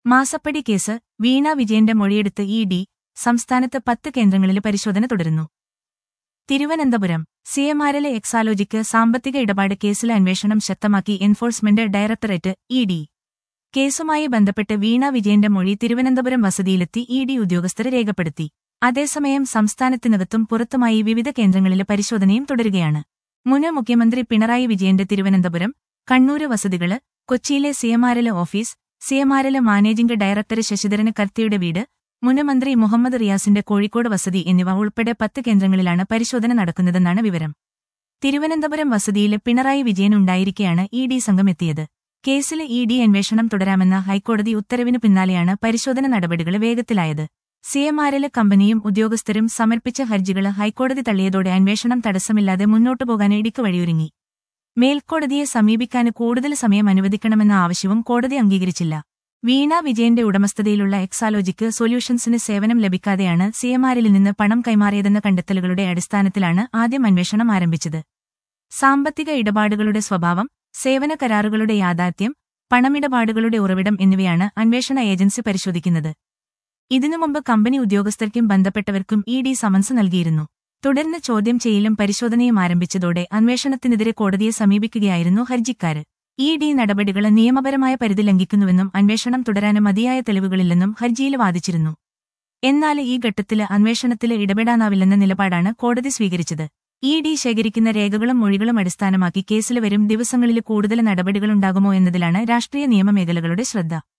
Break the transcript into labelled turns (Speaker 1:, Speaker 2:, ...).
Speaker 1: മാസപ്പടി കേസ് വീണ വിജയന്റെ മൊഴിയെടുത്ത് ഇ.ഡി. സംസ്ഥാനത്ത് 10 കേന്ദ്രങ്ങളിൽ പരിശോധന തുടരുന്നു. തിരുവനന്തപുരം സിഎംആർഎൽ എക്സാലോജിക്ക് സാമ്പത്തിക ഇടപാട് കേസിലെ അന്വേഷണം ശക്തമാക്കി എൻഫോഴ്സ്മെന്റ് ഡയറക്ടറേറ്റ് ഇ.ഡി. കേസുമായി ബന്ധപ്പെട്ട് വീണ വിജയന്റെ മൊഴി തിരുവനന്തപുരം വസതിയിലെത്തി ഇ.ഡി. ഉദ്യോഗസ്ഥർ രേഖപ്പെടുത്തി. അതേസമയം സംസ്ഥാനത്തിനകത്തും പുറത്തുമായി വിവിധ കേന്ദ്രങ്ങളിലെ പരിശോധനയും തുടരുകയാണ്. മുൻ മുഖ്യമന്ത്രി പിണറായി വിജയന്റെ തിരുവനന്തപുരം, കണ്ണൂര് വസതികള്, കൊച്ചിയിലെ CMRL office, CMRL managing director Sasidharan കർത്തിയുടെ വീട്, മുൻ മന്ത്രി മുഹമ്മദ് റിയാസിന്റെ കോഴിക്കോട് വസതി എന്നിവ ഉൾപ്പെടെ 10 കേന്ദ്രങ്ങളിലാണ് പരിശോധന നടക്കുന്നതെന്നാണ് വിവരം. തിരുവനന്തപുരം വസതിയിൽ പിണറായി വിജയൻ ഉണ്ടായിരിക്കെയാണ് ഇ.ഡി. സംഘം എത്തിയത്. കേസിൽ ഇ.ഡി. അന്വേഷണം തുടരാമെന്ന ഹൈക്കോടതി ഉത്തരവിനു പിന്നാലെയാണ് പരിശോധന നടപടികൾ വേഗത്തിലായത്. സിഎംആർഎൽ കമ്പനിയും ഉദ്യോഗസ്ഥരും സമർപ്പിച്ച ഹർജികൾ ഹൈക്കോടതി തള്ളിയതോടെ അന്വേഷണം തടസ്സമില്ലാതെ മുന്നോട്ടുപോകാൻ ഇടിക്ക് വഴിയൊരുങ്ങി. മേൽക്കോടതിയെ സമീപിക്കാൻ കൂടുതൽ സമയം അനുവദിക്കണമെന്ന ആവശ്യവും കോടതി അംഗീകരിച്ചില്ല. വീണ വിജയന്റെ ഉടമസ്ഥതയിലുള്ള എക്സാലോജിക്ക് സൊല്യൂഷൻസിന് സേവനം ലഭിക്കാതെയാണ് സിഎംആർഎല്ലിൽ നിന്ന് പണം കൈമാറിയതെന്ന കണ്ടെത്തലുകളുടെ അടിസ്ഥാനത്തിലാണ് ആദ്യം അന്വേഷണം ആരംഭിച്ചത്. സാമ്പത്തിക ഇടപാടുകളുടെ സ്വഭാവം, സേവന കരാറുകളുടെ യാഥാർത്ഥ്യം, പണമിടപാടുകളുടെ ഉറവിടം എന്നിവയാണ് അന്വേഷണ ഏജൻസി പരിശോധിക്കുന്നത്. ഇതിനുമുമ്പ് കമ്പനി ഉദ്യോഗസ്ഥർക്കും ബന്ധപ്പെട്ടവർക്കും ഇ.ഡി. സമൻസ് നൽകിയിരുന്നു. തുടർന്ന് ചോദ്യം ചെയ്യലും പരിശോധനയും ആരംഭിച്ചതോടെ അന്വേഷണത്തിനെതിരെ കോടതിയെ സമീപിക്കുകയായിരുന്നു ഹർജിക്കാര്. ഇ.ഡി. നടപടികൾ നിയമപരമായ പരിധി ലംഘിക്കുന്നുവെന്നും അന്വേഷണം തുടരാനും മതിയായ തെളിവുകളില്ലെന്നും ഹർജിയിൽ വാദിച്ചിരുന്നു. എന്നാൽ ഈ ഘട്ടത്തില് അന്വേഷണത്തില് ഇടപെടാനാവില്ലെന്ന നിലപാടാണ് കോടതി സ്വീകരിച്ചത്. ഇ.ഡി. ശേഖരിക്കുന്ന രേഖകളും മൊഴികളും അടിസ്ഥാനമാക്കി കേസില് വരും ദിവസങ്ങളില് കൂടുതൽ നടപടികളുണ്ടാകുമോ എന്നതിലാണ് രാഷ്ട്രീയ നിയമ മേഖലകളുടെ ശ്രദ്ധ.